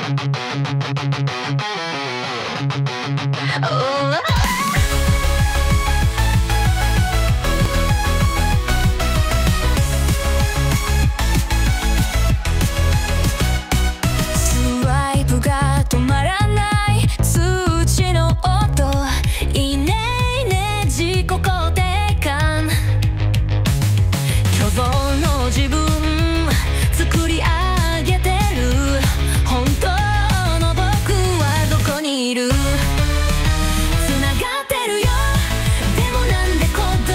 スワイプが止まらない数値の音、いいねいいね自己肯定感、虚像の自分作り上げてる、本当の僕はどこにいる、つながってるよでもなんで孤独、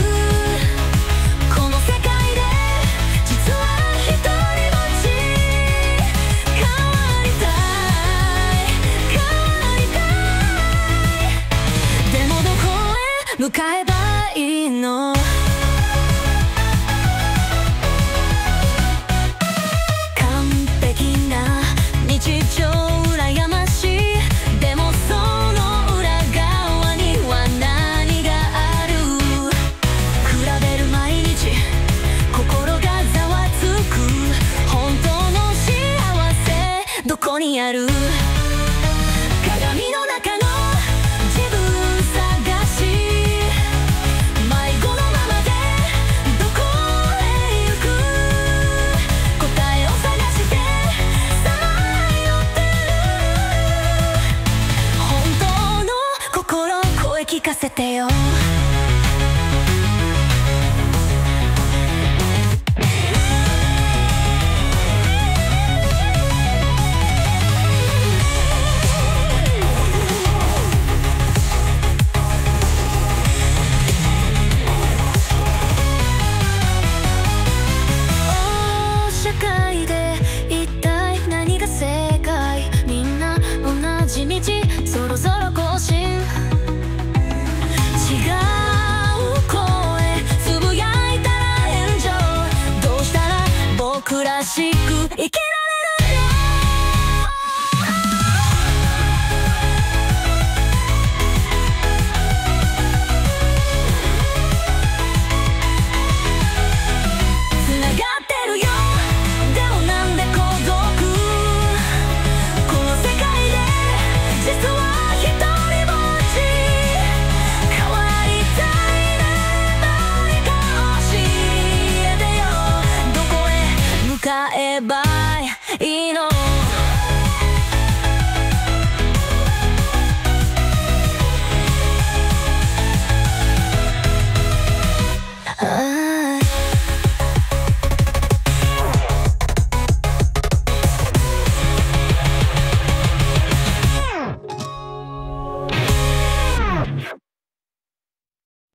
この世界で実は一人ぼっち、変わりたい変わりたい、でもどこへ向かえばいいの、完璧な日常羨ましい、でもその裏側には何がある、比べる毎日心がざわつく、本当の幸せどこにある、鏡の中の自分探し、迷子のままでどこへ行く、答えを探してさまよってる、本当の心声聞かせてよ、社会で一体何が正解、みんな同じ道そろそろ更新、違う声つぶやいたら炎上、どうしたら僕らしく生きられるよ、つながってるよでもなんで孤独、この世界で実は一人ぼっち、変わりたいね誰か教えてよ、どこへ向かえばいいの、ああ